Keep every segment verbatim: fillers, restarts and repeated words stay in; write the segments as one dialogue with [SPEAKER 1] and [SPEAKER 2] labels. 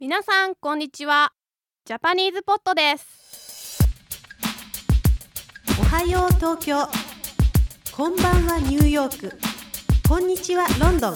[SPEAKER 1] 皆さんこんにちは。ジャパニーズポットです。
[SPEAKER 2] おはよう東京、こんばんはニューヨーク、こんにちはロンドン。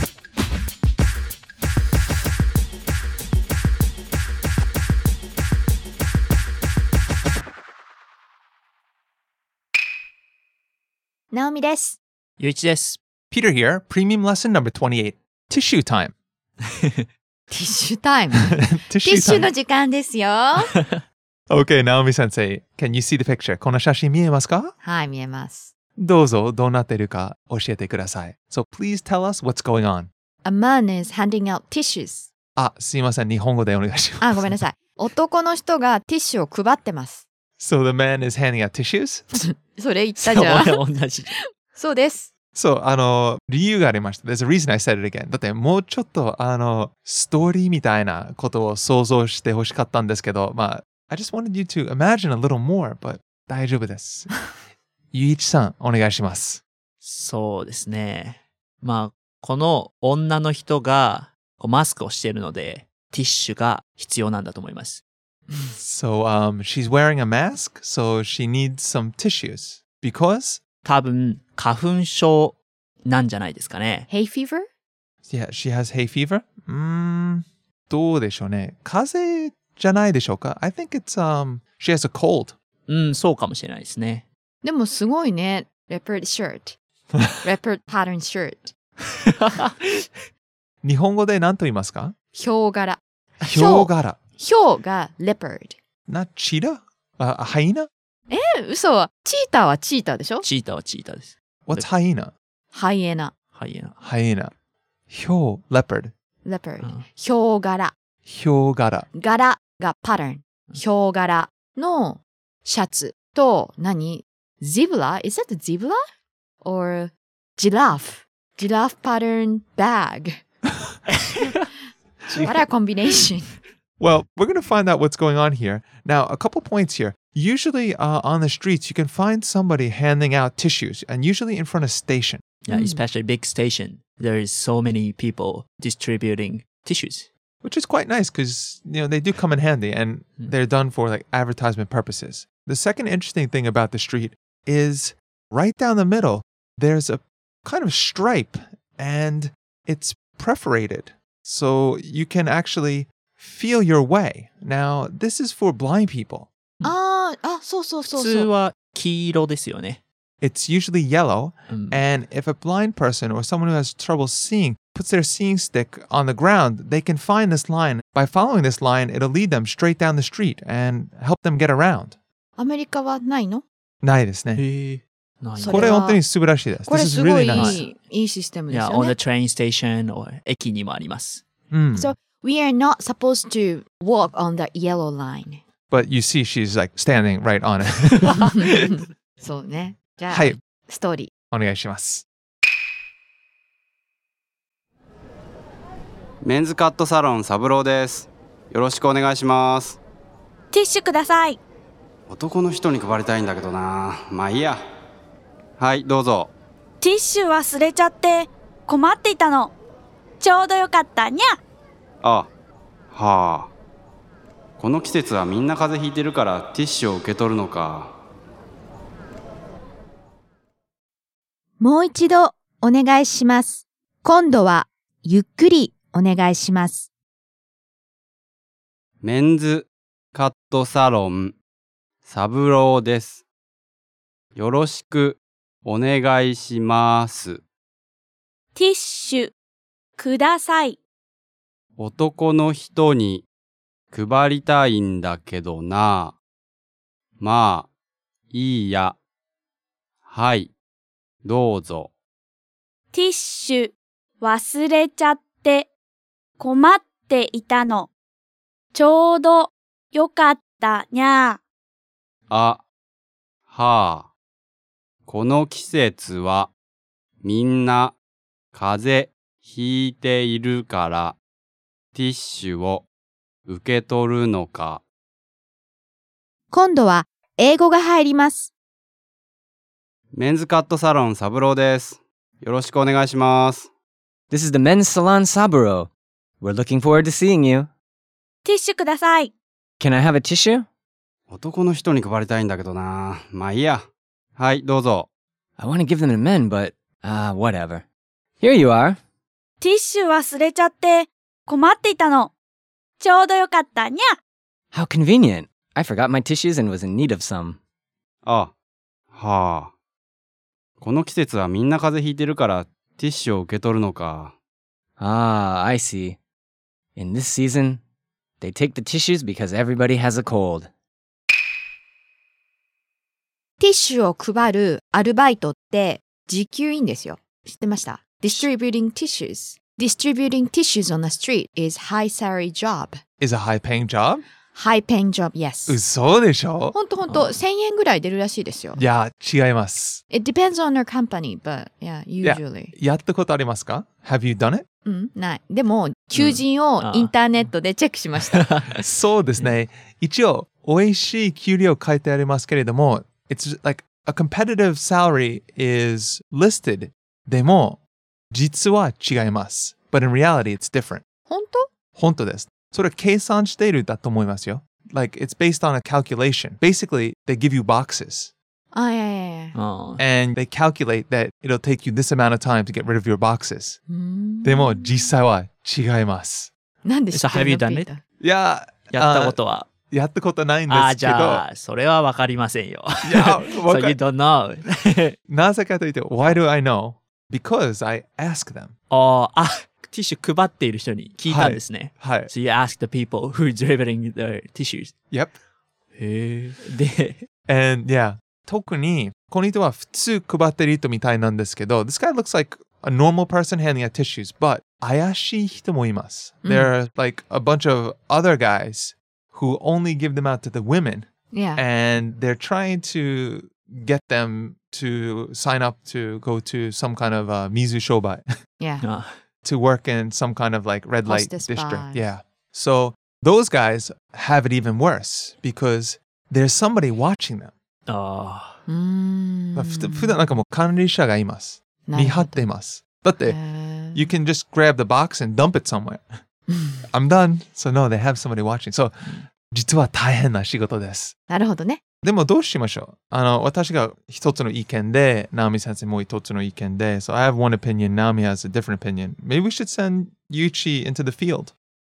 [SPEAKER 3] ナオミです。
[SPEAKER 4] ゆういちです。
[SPEAKER 5] Peter here, premium lesson number twenty-eight. Tissue time.
[SPEAKER 3] ティッシュタイム。ティ
[SPEAKER 5] Tissue
[SPEAKER 3] ッシュ
[SPEAKER 5] time.
[SPEAKER 3] の時間ですよ。
[SPEAKER 5] Okay, Naomi sensei, can you see the picture? この写真見えますか？
[SPEAKER 3] はい、見えます。
[SPEAKER 5] どうぞ、どうなっているか教えてください。So please tell us what's going on.
[SPEAKER 3] A man is handing out tissues.
[SPEAKER 5] あ、すいません、日本語でお願いします。
[SPEAKER 3] あ、ごめんなさい。男の人がティッシュを配ってます。
[SPEAKER 5] So the man is handing out tissues?
[SPEAKER 3] それ言ったじゃん。
[SPEAKER 4] そう同じ。
[SPEAKER 3] そうです。
[SPEAKER 5] そう、あの、理由がありました。There's a reason I said it again. だってもうちょっと、あの、ストーリーみたいなことを想像してほしかったんですけど、まあ、I just wanted you to imagine a little more, but 大丈夫です。ゆういちさん、お願いします。
[SPEAKER 4] そうですね。まあ、この女の人がこうマスクをしているので、ティッシュが必要なんだと思います。
[SPEAKER 5] So, um, she's wearing a mask, so she needs some tissues. Because?
[SPEAKER 4] 多分、花粉症なんじゃないですかね。
[SPEAKER 3] Hay fever?
[SPEAKER 5] Yeah, she has hay fever? うーん、どうでしょうね。風邪じゃないでしょうか？ I think it's, um, she has a cold.
[SPEAKER 4] うん、そうかもしれないですね。
[SPEAKER 3] でもすごいね。Leopard shirt. Leopard pattern shirt.
[SPEAKER 5] 日本語で何と言いますか？
[SPEAKER 3] ヒョウ柄。
[SPEAKER 5] ヒョウ柄。
[SPEAKER 3] ヒョウが leopard。
[SPEAKER 5] な、チータ？あ、ハイナ？
[SPEAKER 3] え、嘘。チーターはチーターでしょ？
[SPEAKER 4] チーターはチーターです。
[SPEAKER 5] What's hyena?
[SPEAKER 3] ハイエナ。
[SPEAKER 4] ハイエナ。
[SPEAKER 5] ハイナ。ヒョウ、leopard。
[SPEAKER 3] leopard。
[SPEAKER 4] うん、
[SPEAKER 3] ヒョウ柄。
[SPEAKER 5] ヒョウ柄。
[SPEAKER 3] 柄が pattern。ヒョウ柄のシャツと何？ Zebra? Is that a zebra? Or giraffe? Giraffe pattern bag. What a combination.
[SPEAKER 5] Well, we're going to find out what's going on here. Now, a couple points here. Usually uh, on the streets, you can find somebody handing out tissues, and usually in front of station.
[SPEAKER 4] Yeah, especially big station. There is so many people distributing tissues.
[SPEAKER 5] Which is quite nice because, you know, they do come in handy and they're done for like advertisement purposes. The second interesting thing about the street is right down the middle, there's a kind of stripe and it's perforated. So you can actually feel your way. Now, this is for blind people.
[SPEAKER 3] あーあ、そうそう
[SPEAKER 4] 普
[SPEAKER 3] そうそう。
[SPEAKER 4] 通は黄色ですよね。
[SPEAKER 5] It's usually yellow.
[SPEAKER 4] うん、
[SPEAKER 5] And if a blind person or someone who has trouble seeing puts their seeing stick on the ground, they can find this line. By following this line, it'll lead them straight down the street and help them get around.
[SPEAKER 3] アメリカはないの？
[SPEAKER 5] ないですね。
[SPEAKER 4] へえ。ない
[SPEAKER 3] それは
[SPEAKER 5] これ本当に素晴らしいです。
[SPEAKER 3] これ
[SPEAKER 5] This is
[SPEAKER 3] すご
[SPEAKER 5] really
[SPEAKER 3] い
[SPEAKER 5] nice.
[SPEAKER 3] いい、いいシステムです
[SPEAKER 4] Yeah,
[SPEAKER 3] よ
[SPEAKER 4] on
[SPEAKER 3] ね。
[SPEAKER 4] the train station or 駅にもあります。
[SPEAKER 5] うん。
[SPEAKER 3] So we are not supposed to walk on the yellow line.
[SPEAKER 5] But you see she's like standing right on it.
[SPEAKER 3] そうね。じゃあ、
[SPEAKER 5] はい。
[SPEAKER 3] ストーリー。
[SPEAKER 5] お願いします。
[SPEAKER 6] メンズカットサロンサブローです。よろしくお願いします。
[SPEAKER 7] ティッシュください。
[SPEAKER 6] 男の人に配りたいんだけどな。まあいいや。はい、どうぞ。
[SPEAKER 7] ティッシュ忘れちゃって困っていたの。ちょうどよかったにゃ。
[SPEAKER 6] あ、はあ。この季節はみんな風邪ひいてるからティッシュを受け取るのか。
[SPEAKER 3] もう一度お願いします。今度はゆっくりお願いします。
[SPEAKER 6] メンズカットサロンサブローです。よろしくお願いします。
[SPEAKER 7] ティッシュください。
[SPEAKER 6] 男の人に配りたいんだけどな。まあ、いいや。はい、どうぞ。
[SPEAKER 7] ティッシュ忘れちゃって困っていたの。ちょうどよかったにゃ。
[SPEAKER 6] あ、はあ。この季節はみんな風邪ひいているからティッシュを受け取るのか。
[SPEAKER 3] 今度は英語が入ります。
[SPEAKER 6] メンズカットサロンサブローです。よろしくお願いします。
[SPEAKER 8] This is the men's salon Saburo. We're looking forward to seeing you.
[SPEAKER 7] ティッシュください。
[SPEAKER 8] Can I have a tissue?
[SPEAKER 6] 男の人に配りたいんだけどな。まあいいや。はい、どうぞ。
[SPEAKER 8] I want to give them to men, but, uh, whatever. Here you are.
[SPEAKER 7] ティッシュ忘れちゃって困っていたの。ちょうどよかったにゃ。
[SPEAKER 8] How convenient. I forgot my tissues and was in need of some.
[SPEAKER 6] あ、はあ。この季節はみんな風邪ひいてるからティッシュを受け取るのか。
[SPEAKER 8] Ah, I see. In this season, they take the tissues because everybody has a cold.
[SPEAKER 3] ティッシュを配るアルバイトって時給いいんですよ。知ってました？ Distributing tissues. Distributing tissues on the street is high salary job.
[SPEAKER 5] Is a high paying job?
[SPEAKER 3] High paying job, yes.
[SPEAKER 5] 嘘でしょ？
[SPEAKER 3] ほんとほんと、せんえんぐらい出るらしいですよ。
[SPEAKER 5] いや、違います。
[SPEAKER 3] It depends on your company, but yeah, usually.
[SPEAKER 5] やったことありますか？ Have you done it?
[SPEAKER 3] うん、ない。でも、求人をインターネットでチェックしました。
[SPEAKER 5] そうですね。一応、美味しい給料書いてありますけれども、It's like a competitive salary is listed. でも、実は違います。But in reality, it's different.
[SPEAKER 3] 本当？
[SPEAKER 5] 本当です。それは計算しているだと思いますよ。Like, it's based on a calculation. Basically, they give you boxes.
[SPEAKER 3] あ、いやいやいや。
[SPEAKER 5] And they calculate that it'll take you this amount of time to get rid of your boxes. でも、実際は違います。
[SPEAKER 3] なんで知ってるの？
[SPEAKER 4] So have you done it?
[SPEAKER 5] いや、
[SPEAKER 4] やったことは
[SPEAKER 5] やったことないんですけど。
[SPEAKER 4] あ、じゃあ、それはわかりませんよ。
[SPEAKER 5] いや、
[SPEAKER 4] So you don't know.
[SPEAKER 5] なぜかというと、Why do I know? Because I ask them.
[SPEAKER 4] ああ、ティッシュ配っている人に聞いたんですね。
[SPEAKER 5] はい。
[SPEAKER 4] So you ask the people who are delivering the tissues.
[SPEAKER 5] Yep.
[SPEAKER 4] へえ。で、
[SPEAKER 5] And yeah, 特に、この人は普通配ってる人みたいなんですけど、This guy looks like a normal person handing out tissues, but 怪しい人もいます。
[SPEAKER 3] うん
[SPEAKER 5] There are like a bunch of other guys who only give them out to the women,
[SPEAKER 3] Yeah.
[SPEAKER 5] and they're trying to get them to sign up to go to some kind of uh, Mizu Shobai
[SPEAKER 3] Yeah.
[SPEAKER 4] あ
[SPEAKER 5] to work in some kind of like red light
[SPEAKER 3] Hostess
[SPEAKER 5] district.
[SPEAKER 3] bar.
[SPEAKER 5] Yeah. So those guys have it even worse because there's somebody watching them.
[SPEAKER 4] あ
[SPEAKER 3] うーん。
[SPEAKER 5] ふ普段なんかもう管理者がいます。見張っています。だって、You can just grab the box and dump it somewhere. I'm done. So no, they have somebody watching. So 実は大変な仕事です。
[SPEAKER 3] なるほどね。
[SPEAKER 5] でもどうしましょう？あの、私が一つの意見で、ナオミ先生も一つの意見で、So I have one opinion, Naomi has a different opinion. Maybe we should send Yuichi into the field.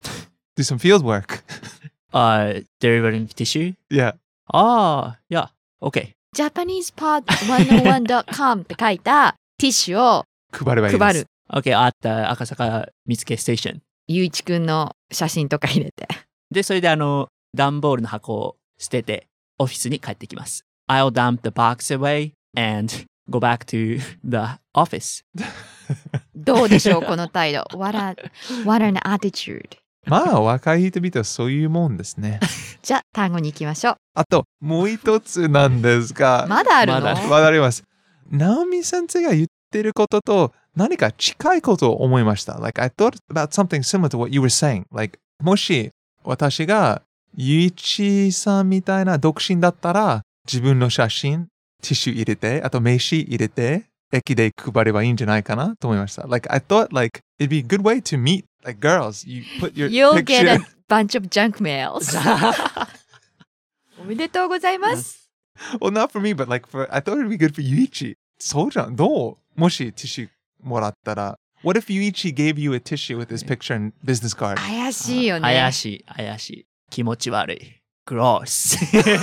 [SPEAKER 5] Do some field work.
[SPEAKER 4] あ、delivering tissue?
[SPEAKER 5] Yeah.
[SPEAKER 4] ああ、いや、OK。
[SPEAKER 3] ジャパニーズポッドひゃくいちドットコム って書いたティッシュを
[SPEAKER 5] 配ればいいです。
[SPEAKER 3] 配る。
[SPEAKER 4] OK、あった赤坂見附ステーション。
[SPEAKER 3] ゆういちくんの写真とか入れて。
[SPEAKER 4] で、それであの、段ボールの箱を捨てて、オフィスに帰ってきます。I'll dump the box away and go back to the office.
[SPEAKER 3] どうでしょう、この態度。What a, what an attitude.
[SPEAKER 5] まあ、若い人々はそういうもんですね。
[SPEAKER 3] じゃあ、単語に行きましょう。
[SPEAKER 5] あと、もう一つなんですが、
[SPEAKER 3] まだあるの？
[SPEAKER 4] まだ
[SPEAKER 5] わかります。ナオミ先生が言ってることと何か近いことを思いました。Like, I thought about something similar to what you were saying. Like, もし私がゆいちさんみたいな独身だったら、自分の写真、ティッシュ入れて、あと名刺入れて、駅で配ればいいんじゃないかなと思いました。Like, I thought like it'd be a good way to meet like girls. You put your
[SPEAKER 3] You'll
[SPEAKER 5] picture...
[SPEAKER 3] get a bunch of junk mails. おめでとうございます。
[SPEAKER 5] Well, not for me, but like for, I thought it'd be good for Yuichi. そうじゃん。どう？もしティッシュもらったら。What if Yuichi gave you a tissue with his picture and business card?
[SPEAKER 3] 怪しいよね。
[SPEAKER 4] 怪しい、怪しい。気持ち悪い。Gross.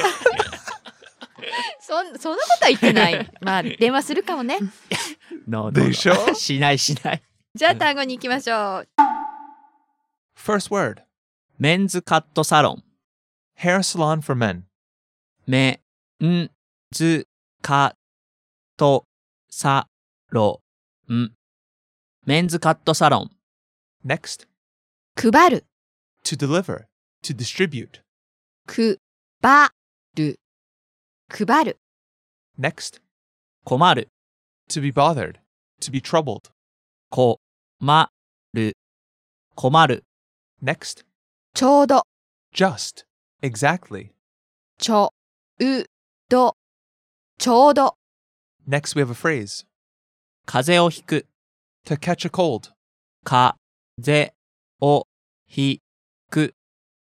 [SPEAKER 3] そんそんなことは言ってない。まあ、電話するかもね。
[SPEAKER 4] no, no, no.
[SPEAKER 5] でしょ？
[SPEAKER 4] しないしない。
[SPEAKER 3] じゃあ、単語に行きましょう。
[SPEAKER 5] First word.
[SPEAKER 4] メンズカットサロン。
[SPEAKER 5] Hair salon for men.
[SPEAKER 4] メンズカットサロン。メンズカットサロン。
[SPEAKER 5] Next.
[SPEAKER 3] 配る。
[SPEAKER 5] To deliver. To distribute.
[SPEAKER 3] 配る。配る。
[SPEAKER 5] Next.
[SPEAKER 4] 困る。
[SPEAKER 5] To be bothered. To be troubled.
[SPEAKER 4] 困る。困る。
[SPEAKER 5] Next.
[SPEAKER 3] ちょうど。
[SPEAKER 5] Just. Exactly.
[SPEAKER 3] ちょうど。ちょうど。
[SPEAKER 5] Next we have a phrase.
[SPEAKER 4] 風邪をひく。
[SPEAKER 5] To catch a cold.
[SPEAKER 4] 風邪をひく。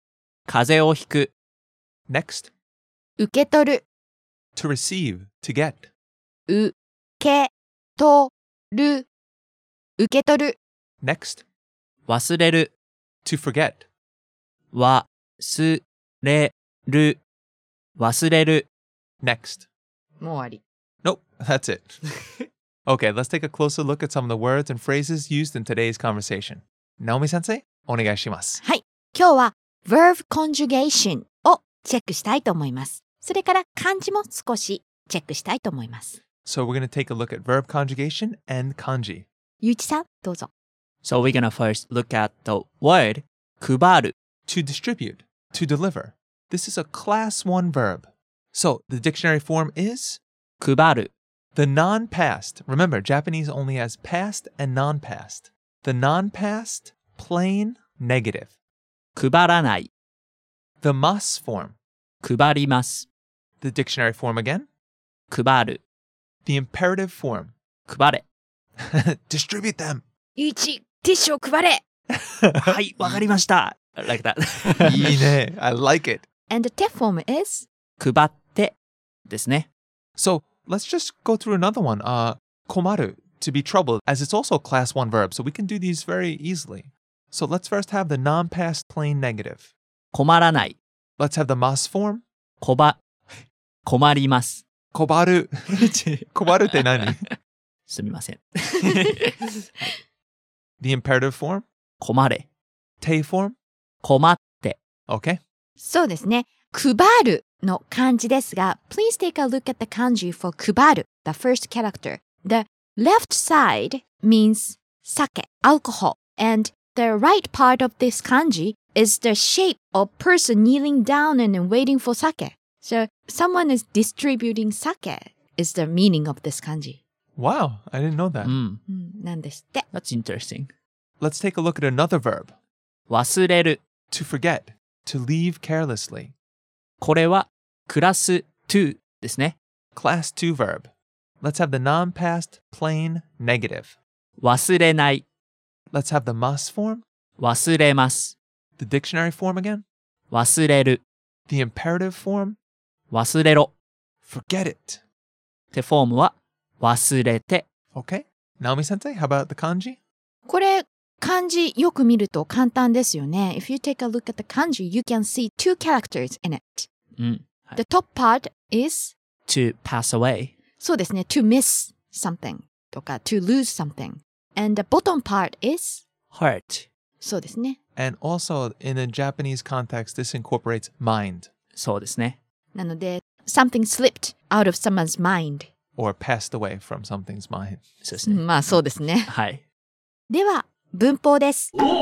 [SPEAKER 4] 風邪をひく。
[SPEAKER 5] Next,
[SPEAKER 3] 受け取る。
[SPEAKER 5] to receive, to get.
[SPEAKER 3] 受け取る。受け取る。
[SPEAKER 5] Next,
[SPEAKER 4] 忘れる。
[SPEAKER 5] to forget.
[SPEAKER 4] 忘れる。忘れる。
[SPEAKER 5] Next.
[SPEAKER 3] もう終わり。
[SPEAKER 5] Nope, that's it. Okay, let's take a closer look at some of the words and phrases used in today's conversation. Naomi sensei, お願いします。
[SPEAKER 3] はい。今日は verb conjugation をチェックしたいと思います。それから漢字も少しチェックしたいと思います。
[SPEAKER 5] So we're going to take a look at verb conjugation and kanji.
[SPEAKER 3] ゆういちさん、どうぞ。
[SPEAKER 4] So we're gonna first look at the word 配る。
[SPEAKER 5] To distribute, to deliver. This is a class one verb. So the dictionary form is
[SPEAKER 4] 配る。
[SPEAKER 5] the non-past. Remember, Japanese only has past and non-past. The non-past, plain, negative.
[SPEAKER 4] 配らない。
[SPEAKER 5] The mas form.
[SPEAKER 4] 配ります。
[SPEAKER 5] The dictionary form again.
[SPEAKER 4] 配る。
[SPEAKER 5] The imperative form.
[SPEAKER 4] 配れ。
[SPEAKER 5] Distribute them.
[SPEAKER 3] ゆういち、ティッシュを配れ。
[SPEAKER 4] はい、わかりました。Like that.
[SPEAKER 5] いいね. I like it.
[SPEAKER 3] And the test form is
[SPEAKER 4] 配ってですね。
[SPEAKER 5] So let's just go through another one. Uh, komaru, to be troubled, as it's also a class one verb. So we can do these very easily. So let's first have the non-past plain negative.
[SPEAKER 4] 困らない。
[SPEAKER 5] Let's have the mas form.
[SPEAKER 4] こば、困ります。
[SPEAKER 5] Kobaru. Kobaru って何？
[SPEAKER 4] すみません。
[SPEAKER 5] The imperative form.
[SPEAKER 4] 困れ。
[SPEAKER 5] Te form.
[SPEAKER 4] 困って。
[SPEAKER 5] Okay.
[SPEAKER 3] そうですね。配るの漢字ですが、please take a look at the kanji for 配る, the first character. The left side means sake, alcohol, and the right part of this kanji is the shape of person kneeling down and waiting for sake. So someone is distributing sake is the meaning of this kanji.
[SPEAKER 5] Wow, I didn't know that.
[SPEAKER 4] うん。
[SPEAKER 3] うんなんですって。
[SPEAKER 4] That's interesting.
[SPEAKER 5] Let's take a look at another verb.
[SPEAKER 4] 忘れる。
[SPEAKER 5] To forget. To leave carelessly.
[SPEAKER 4] これはクラスにですね。
[SPEAKER 5] Class two verb. Let's have the non-past plain negative.
[SPEAKER 4] 忘れない。
[SPEAKER 5] Let's have the mas form.
[SPEAKER 4] 忘れます。
[SPEAKER 5] The dictionary form again.
[SPEAKER 4] 忘れる。
[SPEAKER 5] The imperative form.
[SPEAKER 4] 忘れろ。
[SPEAKER 5] Forget it.
[SPEAKER 4] ってフォームは忘れて。
[SPEAKER 5] Okay. Naomi sensei, how about the kanji?
[SPEAKER 3] これ漢字よく見ると簡単ですよね。If you take a look at the kanji, you can see two characters in it.
[SPEAKER 4] うん。はい
[SPEAKER 3] The top part is
[SPEAKER 4] to pass away.
[SPEAKER 3] そうですね。to miss something とか to lose something. And the bottom part is
[SPEAKER 4] hurt.
[SPEAKER 3] そうですね。
[SPEAKER 5] And also, in a Japanese context, this incorporates mind
[SPEAKER 4] そうですね。
[SPEAKER 3] なので something slipped out of someone's mind.
[SPEAKER 5] or passed away from something's mind.
[SPEAKER 4] そうですね。
[SPEAKER 3] まあそうですね。
[SPEAKER 4] はい。
[SPEAKER 3] では文法です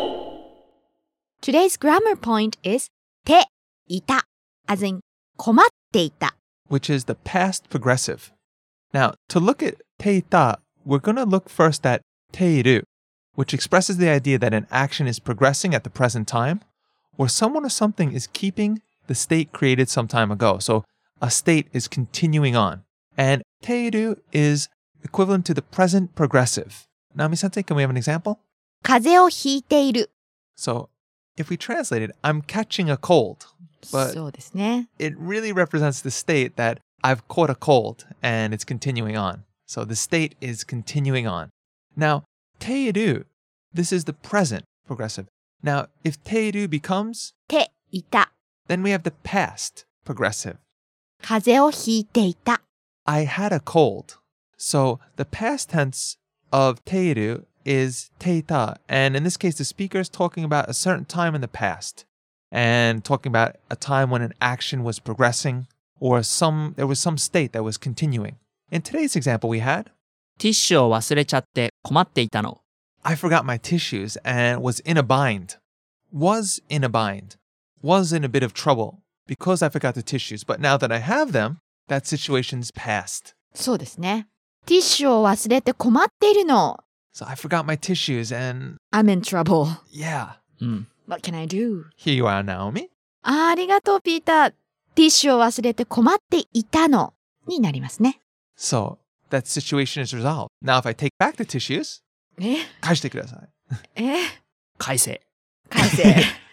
[SPEAKER 3] 。Today's grammar point is ていた as in 困っていた。
[SPEAKER 5] which is the past progressive. Now, to look at teita, we're going to look first at teiru, which expresses the idea that an action is progressing at the present time, or someone or something is keeping the state created some time ago. So a state is continuing on. And teiru is equivalent to the present progressive. Naomi-sensei, can we have an example?
[SPEAKER 3] 風邪をひいている。
[SPEAKER 5] So if we translate it, I'm catching a cold. But
[SPEAKER 3] そうですね。
[SPEAKER 5] it really represents the state that I've caught a cold and it's continuing on. So the state is continuing on. Now, teiru, this is the present progressive. Now, if teiru becomes,
[SPEAKER 3] ていた。
[SPEAKER 5] then we have the past progressive.
[SPEAKER 3] 風邪をひいていた。
[SPEAKER 5] I had a cold. So the past tense of teiru is teita. And in this case, the speaker is talking about a certain time in the past and talking about a time when an action was progressing or some there was some state that was continuing. In today's example we had,
[SPEAKER 4] ティッシュを忘れちゃって困っていたの。
[SPEAKER 5] I forgot my tissues and was in a bind. Was in a bind. Was in a bit of trouble because I forgot the tissues. But now that I have them, that situation's past.
[SPEAKER 3] そうですね。ティッシュを忘れて困っているの。
[SPEAKER 5] So I forgot my tissues and
[SPEAKER 3] I'm in trouble.
[SPEAKER 5] yeah.
[SPEAKER 4] うん。
[SPEAKER 3] What can I do?
[SPEAKER 5] Here you are, Naomi.
[SPEAKER 3] ありがとう、ピーター。ティッシュを忘れて困っていたのになりますね。
[SPEAKER 5] So that situation is resolved. Now if I take back the tissues,
[SPEAKER 3] え
[SPEAKER 5] 返してください.
[SPEAKER 3] え
[SPEAKER 4] 返せ。
[SPEAKER 3] 返せ。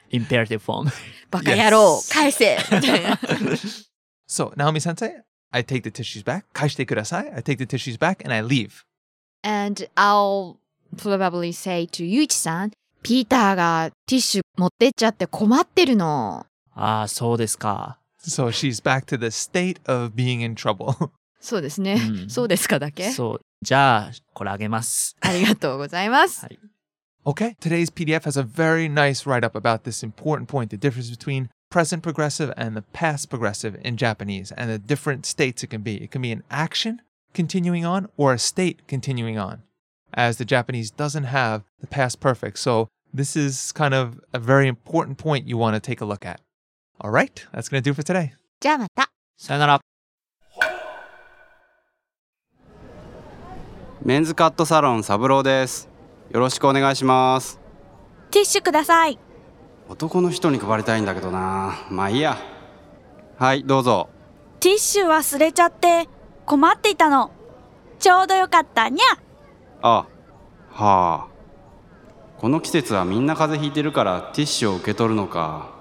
[SPEAKER 4] imperative form.
[SPEAKER 3] バカ野郎、返せみたいな。
[SPEAKER 5] So, Naomi Sensei, I take the tissues back. 返してください. I take the tissues back and I leave.
[SPEAKER 3] And I'll probably say to ゆういちさん、ピーターがティッシュ持ってっちゃって困ってるの。
[SPEAKER 4] ああ、そうですか。
[SPEAKER 5] So she's back to the state of being in trouble.
[SPEAKER 3] そうですね。
[SPEAKER 4] うん
[SPEAKER 3] そうですかだけ。
[SPEAKER 4] そう。じゃあ、これあげます。
[SPEAKER 3] ありがとうございます。
[SPEAKER 4] はい。
[SPEAKER 5] Okay, today's P D F has a very nice write-up about this important point, the difference between present progressive and the past progressive in Japanese, and the different states it can be. It can be an action continuing on or a state continuing on, as the Japanese doesn't have the past perfect. So this is kind of a very important point you want to take a look at. All right, that's going to do it for today.
[SPEAKER 3] じゃあまた。
[SPEAKER 4] さよなら。
[SPEAKER 6] メンズカットサロン三郎です。よろしくお願いします。
[SPEAKER 7] ティッシュください。
[SPEAKER 6] 男の人に配りたいんだけどな。まあいいや。はい、どうぞ。
[SPEAKER 7] ティッシュ忘れちゃって困っていたの。ちょうどよかったにゃ。
[SPEAKER 6] あ、はあ。この季節はみんな風邪ひいてるからティッシュを受け取るのか。